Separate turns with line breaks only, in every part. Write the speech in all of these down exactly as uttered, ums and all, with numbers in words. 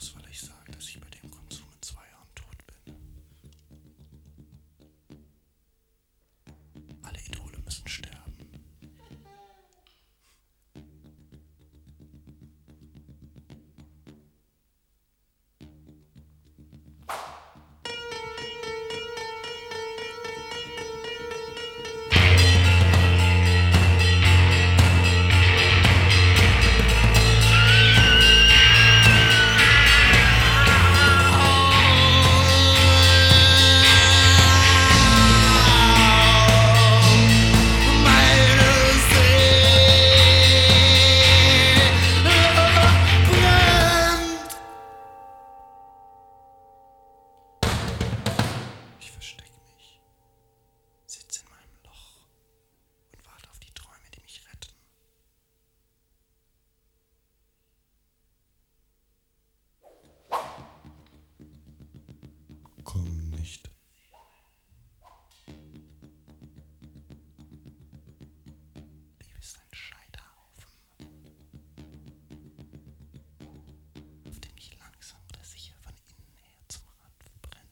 bloß weil ich sage, dass ich bei dem Konsum in zwei Jahren tot bin. Alle Idole müssen sterben. Ich versteck mich, sitz in meinem Loch und warte auf die Träume, die mich retten. Komm nicht. Liebe ist ein Scheiterhaufen, auf dem ich langsam oder sicher von innen her zum Rand verbrenne.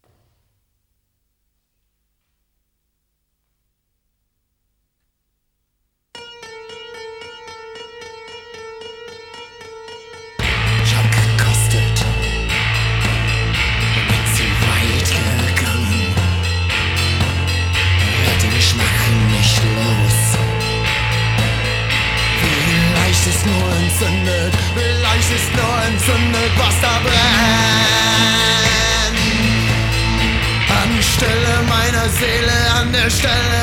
Ich hab gekostet und bin zu weit gegangen. Werd den Geschmack nicht los. Vielleicht ist nur entzündet, vielleicht ist nur entzündet, was da brennt. Anstelle meiner Seele, an der Stelle